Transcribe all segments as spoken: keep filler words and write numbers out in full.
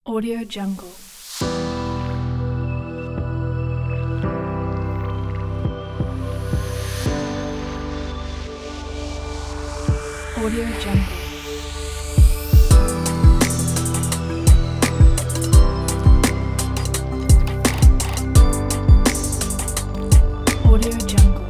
Audio Jungle. Audio Jungle. Audio Jungle.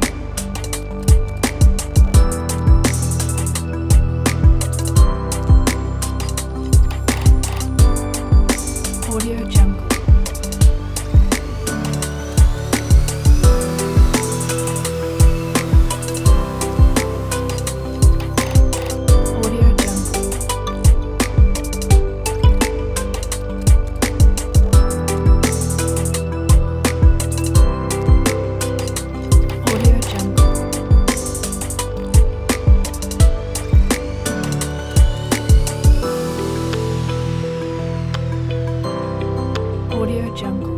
Audio Jungle. Audio Jungle.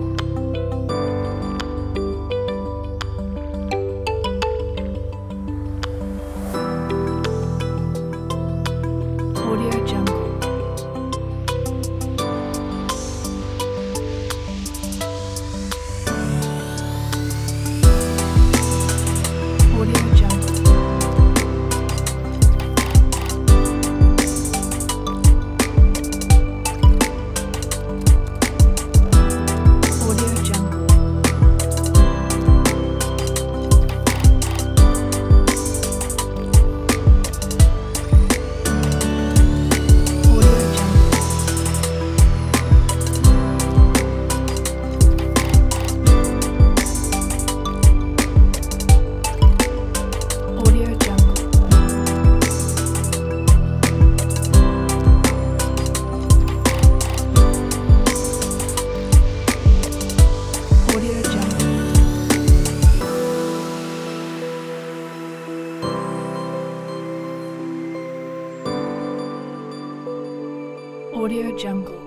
Audio Jungle. Audio Jungle. Audio Jungle. Audio Jungle. Audio Jungle. Audio Jungle. Audio Jungle.